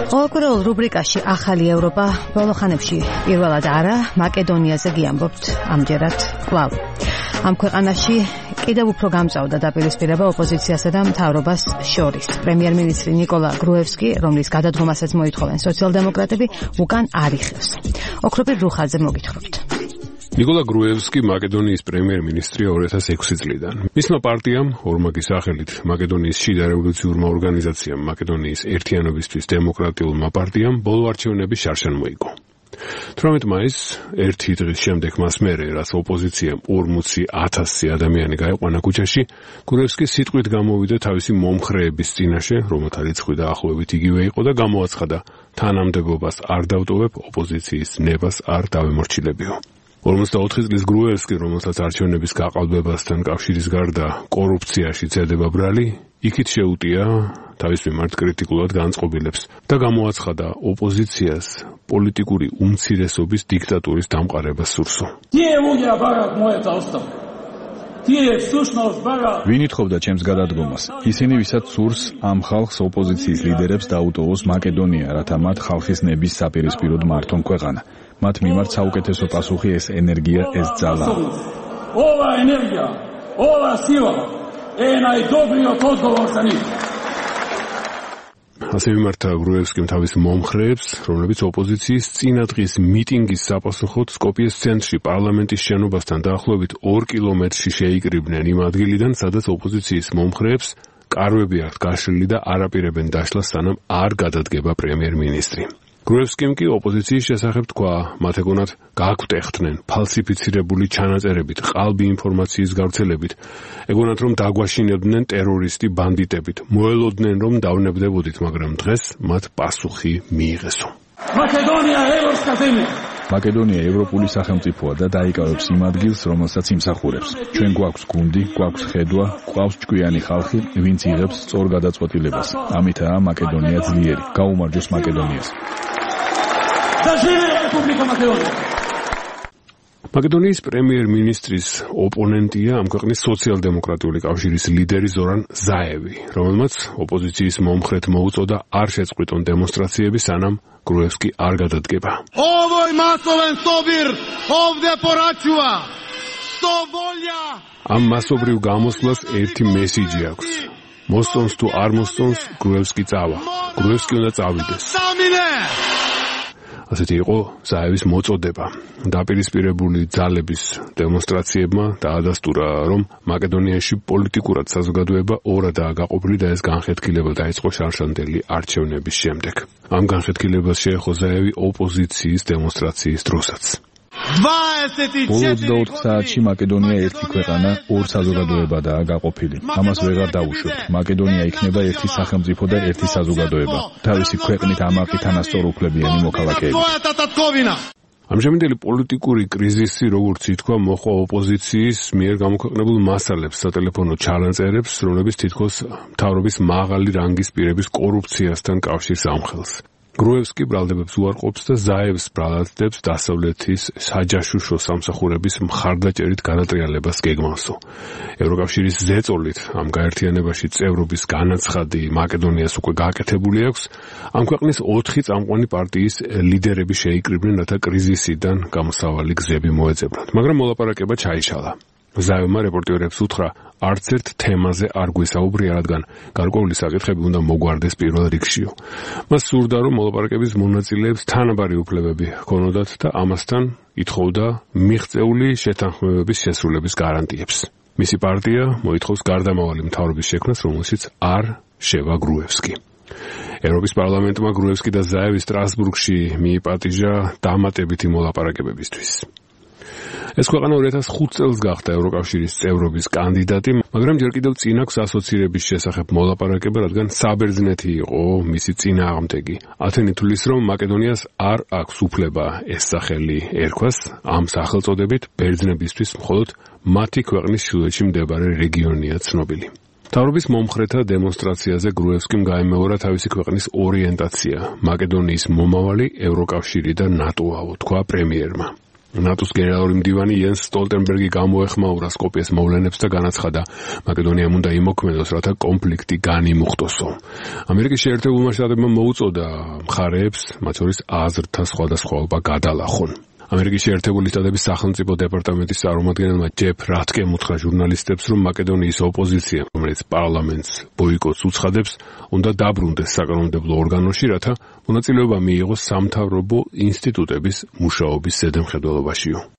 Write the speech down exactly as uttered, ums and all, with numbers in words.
ყოველკვირეულ რუბრიკაში ახალი ევროპა ბოლო ხანებში პირველად არა მაკედონიაზე გიამბობთ ამჯერად კვლავ. ამ ქვეყანაში კიდევ უფრო გამწვავდა დაპირისპირება ოპოზიციასა და მთავრობას შორის. პრემიერ-მინისტრი ნიკოლა გრუევსკი, რომლის გადადგომასაც მოითხოვენ სოციალ-დემოკრატები, უკან არ იხევს. ოქროპირ რუხაძე მოგითხრობთ. ნიკოლა გრუევსკი მაკედონიის პრემიერ-მინისტრია ორი ათას ექვსი წლიდან. მისმა პარტიამ, ორმაგი სახელით მაკედონიის შიდა რევოლუციურმა ორგანიზაციამ მაკედონიის ერთიანობისთვის დემოკრატიულმა პარტიამ ბოლო არჩევნები შარშან მოიგო. თვრამეტ მაისს ერთი დღის შემდეგ მას მერე, რაც ოპოზიციამ ორმოცი ათასი ადამიანი გაიყვანა ქუჩაში, გრუევსკი სიტყვით გამოვიდა თავისი მომხრეების წინაშე, რომელთა რიცხვი დაახლოებით იგივე იყო და გამოაცხადა, თანამდებობას არ დავტოვებ, ოპოზიციის ნებას არ დავემორჩილებიო. ორმოცდაოთხი წლის გრუევსკი, რომელსაც არჩევნების გაყალბებასთან კავშირის გარდა კორუფციაში ცედება ბრალი, იქით შეუტია თავის მიმართ კრიტიკულად განწყობილებს და გამოაცხადა ოპოზიციას პოლიტიკური უმცირესობის დიქტატურის დამყარებას სურსო. ვინ ითხოვდა ჩემს გადადგომას? ისინი, ვისაც სურს ამ ხალხს ოპოზიციის ლიდერებს დაუტოვოს მაკედონია, რათა მათ ხალხის ნების საპირისპიროდ მართონ ქვეყანა. მათ მიმართ საუკეთესო პასუხი ეს ენერგია, ეს ძალა. Ova energija, ova sila, je najdobri odgovor za njih. ასე მიმართა გრუევსკიმ თავის მომხრეებს, რომლებიც ოპოზიციის წინადღის მიტინგის საპასუხოდ სკოპიეს ცენტრში პარლამენტის შენობასთან დაახლოებით ორ კილომეტრში შეიკრიბნენ იმ ადგილიდან, სადაც ოპოზიციის მომხრეებს კარვები აქვთ გაშლილი და არ აპირებენ დაშლას, სანამ არ გადადგება პრემიერ-მინისტრი. გრუევსკიმ კი ოპოზიციის შესახებ თქვა, მათ ეგონათ გააგვტეხდნენ ფალსიფიცირებული ჩანაწერებით, ყალბი ინფორმაციის გავრცელებით, ეგონათ რომ დაგვაშინებდნენ ტერორისტი ბანდიტებით, მოელოდნენ რომ დავნებდებოდით, მაგრამ დღეს მათ პასუხი მიიღესო. მაკედონია ევროპსკა ზემლია. მაკედონია ევროპული სახელმწიფოა და დაიკავებს იმ ადგილს, რომელსაც იმსახურებს. ჩვენ გვაქვს გუნდი, გვაქვს ხედვა, გვყავს ჭკვიანი ხალხი, ვინც იღებს სწორ გადაწყვეტილებას. ამითაა მაკედონია ძლიერი. გაუმარჯოს მაკედონიას. მაკედონიის პრემიერ-მინისტრის ოპონენტია ამ ქვეყნის სოციალ-დემოკრატიული კავშირის ლიდერი ზორან ზაევი, რომელმაც ოპოზიციის მომხრედ მოუწოდა არ შეწყვიტონ დემონსტრაციები, სანამ გრუევსკი არ გადადგება. Ovoj masoven sobir ovde poračuva. Sto volja. ამ მასობრივ გამოსვლას ერთი მესიჯი აქვს. მოსწონს თუ არ მოსწონს, გრუევსკი წავა. გრუევსკი უნდა წავიდეს. Samine. ასეთი იყო ზაევის მოწოდება. დაპირისპირებული ძალების დემონსტრაციებმა დაადასტურა, რომ მაკედონიაში პოლიტიკურად საზოგადოება ორადაა გაყოფილი და ეს განხეთქილება დაიწყო შარშანდელი არჩევნების შემდეგ. ამ განხეთქილებას შეეხო ზაევი ოპოზიციის დემონსტრაციის დროსაც. ოცდაოთხ საათში მაკედონია ერთი ქვეყანა, ორ საზოგადოებადაა გაყოფილი. ამას ვეღარ დავუშვებთ. მაკედონია იქნება ერთი სახელმწიფო და ერთი საზოგადოება. თავისი ქვეყნით ამაყი თანასწორუფლებიანი მოქალაქეები. ამჟამინდელი პოლიტიკური კრიზისი, როგორც ითქვა, მოჰყვა ოპოზიციის მიერ გამოქვეყნებულ მასალებს, სატელეფონო ჩანაწერებს, რომლებიც თითქოს მთავრობის მაღალი რანგის პირების კორუფციასთან კავშირს ამხელს. გრუევსკი ბრალდებებს უარყოფს და ზაევს ბრალადებს დასავლეთის საჯაშუშო სამსახურების მხარდაჭერით გადატრიალებას გეგმავსო. ევროკავშირის ზეწოლით ამ გაერთიანებაში წევრობის განაცხადი მაკედონიას უკვე გაკეთებული აქვს. ამ ქვეყნის ოთხი წამყვანი პარტიის ლიდერები შეიკრიბნენ, რათა კრიზისიდან გამოსავალი გზები მოეძებნათ, მაგრამ მოლაპარაკება ჩაიშალა. ზაევმა რეპორტიორებს უთხრა, არც ერთ თემაზე არ გვესაუბრია, რადგან გარკვეული საკითხები უნდა მოგვარდეს პირველ რიგშიო. მას სურდა, რომ მოლაპარაკების მონაწილეებს თანაბარი უფლებები ჰქონოდათ და ამასთან ითხოვდა მიღწეული შეთანხმებების შესრულების გარანტიებს. მისი პარტია მოითხოვს გარდამავალი მთავრობის შექმნას, რომელშიც არ შევა გრუევსკი. ევროპის პარლამენტმა გრუევსკი და ზაევი სტრასბურგში მიიპატიჟა დამატებითი მოლაპარაკებებისთვის. ეს ქვეყანა ორი ათას ხუთ წელს გახდა ევროკავშირის წევრობის კანდიდატი, მაგრამ ჯერ კიდევ წინ აქვს ასოცირების შესახებ მოლაპარაკება, რადგან საბერძნეთი იყო მისი წინააღმდეგი. ათენი თვლის, რომ მაკედონიას არ აქვს უფლება ეს სახელი ერქვას, ამ სახელწოდებით ბერძნებისთვის მხოლოდ მათი ქვეყნის ჩრდილოეთში მდებარე რეგიონია ცნობილი. მთავრობის მომხრეთა დემონსტრაციაზე გრუევსკიმ გაიმეორა თავისი ქვეყნის ორიენტაცია, მაკედონიის მომავალი ევროკავშირი და ნატოაო, თქვა პრემიერმა. ნატოს გენერალური მდივანი იენს სტოლტენბერგი გამოეხმაურა სკოპიეს მოვლენებს და განაცხადა, მაკედონიამ უნდა იმოქმედოს, რათა კონფლიქტი განიმუხტოსო. ამერიკის შეერთებულმა შტატებმა მოუწოდა მხარეებს, მათ შორის აზრთა სხვადასხვაობა გადალახონ. ამერიკის შეერთებული შტატების სახელმწიფო დეპარტამენტის წარმომადგენელმა ჯეფ რატკემ უთხრა ჟურნალისტებს, რომ მაკედონიის ოპოზიცია, რომელიც პარლამენტს ბოიკოტს უცხადებს, უნდა დაბრუნდეს საკანონმდებლო ორგანოში, რათა მონაწილეობა მიიღოს სამთავრობო ინსტიტუტების მუშაობის ზედამხედველობაშიო.